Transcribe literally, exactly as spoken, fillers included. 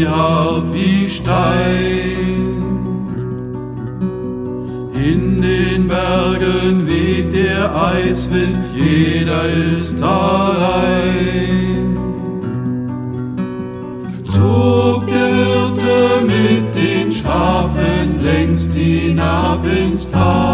sie hart wie Stein. In den Bergen weht der Eiswind, jeder ist allein. Zog der Hirte mit den Schafen längst hinab ins Tal.